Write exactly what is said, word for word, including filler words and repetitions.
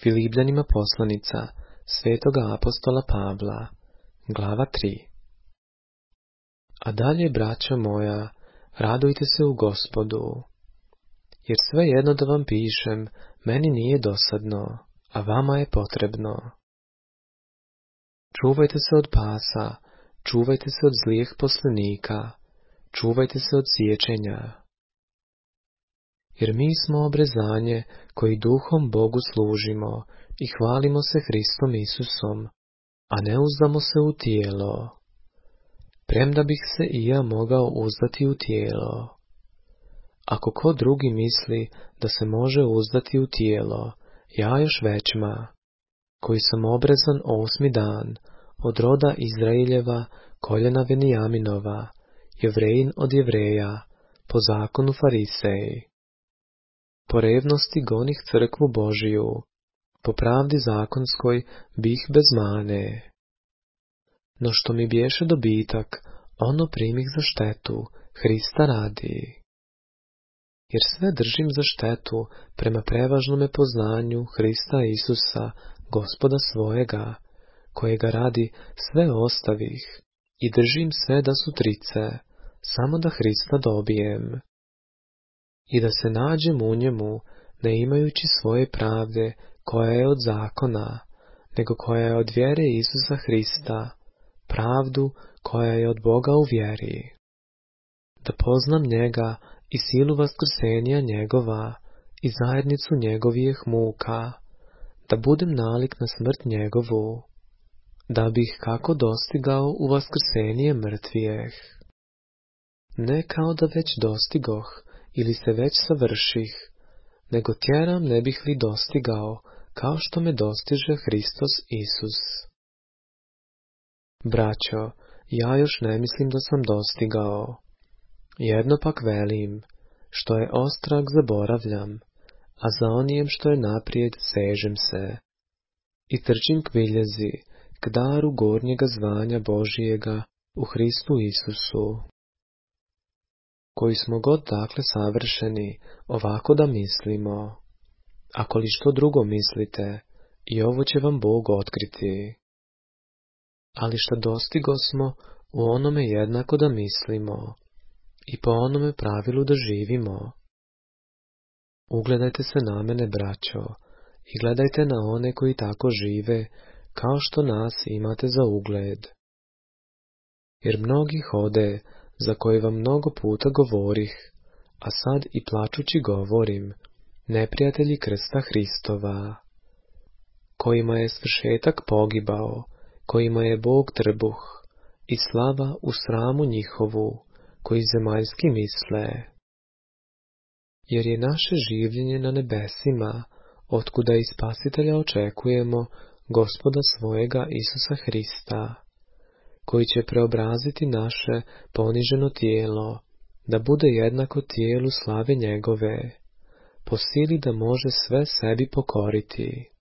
Filipljanima poslanica svetoga apostola Pavla, glava tri. A dalje, braćo moja, radujte se u Gospodu, jer sve jedno da vam pišem, meni nije dosadno, a vama je potrebno. Čuvajte se od pasa, čuvajte se od zlijeh poslenika, čuvajte se od sječenja. Jer mi smo obrezanje koji duhom Bogu služimo i hvalimo se Hristom Isusom, a ne uzdamo se u tijelo. Premda bih se i ja mogao uzdati u tijelo. Ako ko drugi misli da se može uzdati u tijelo, ja još većma, koji sam obrezan osmi dan, od roda Izraeljeva, koljena Venijaminova, Jevrejin od Jevreja, po zakonu Fariseji. Po revnosti gonih crkvu Božiju, po pravdi zakonskoj bih bez mane. No što mi bješe dobitak, ono primih za štetu, Hrista radi. Jer sve držim za štetu prema prevažnome poznanju Hrista Isusa, Gospoda svojega, kojega radi sve ostavih, i držim sve da su trice, samo da Hrista dobijem. I da se nađem u njemu, ne imajući svoje pravde, koja je od zakona, nego koja je od vjere Isusa Hrista, pravdu koja je od Boga u vjeri. Da poznam njega i silu vaskrsenja njegova i zajednicu njegovijeh muka, da budem nalik na smrt njegovu, da bih kako dostigao u vaskrsenje mrtvijeh. Ne kao da već dostigoh ili se već savrših, nego tjeram ne bih li dostigao, kao što me dostiže Hristos Isus. Braćo, ja još ne mislim da sam dostigao. Jedno pak velim, što je ostrag zaboravljam, a za onijem što je naprijed sežem se. I trčim k biljezi, k daru gornjega zvanja Božijega u Hristu Isusu. Koji smo god dakle savršeni, ovako da mislimo. Ako li što drugo mislite, i ovo će vam Bog otkriti. Ali što dostigo smo, u onome jednako da mislimo, i po onome pravilu da živimo. Ugledajte se na mene, braćo, i gledajte na one koji tako žive, kao što nas imate za ugled. Jer mnogi hode, za koje vam mnogo puta govorih, a sad i plačući govorim, neprijatelji krsta Hristova, kojima je svršetak pogibao, kojima je Bog trbuh, i slava u sramu njihovu, koji zemaljski misle. Jer je naše življenje na nebesima, otkuda i Spasitelja očekujemo, Gospoda svojega Isusa Hrista, koji će preobraziti naše poniženo tijelo, da bude jednako tijelu slave njegove, po sili da može sve sebi pokoriti.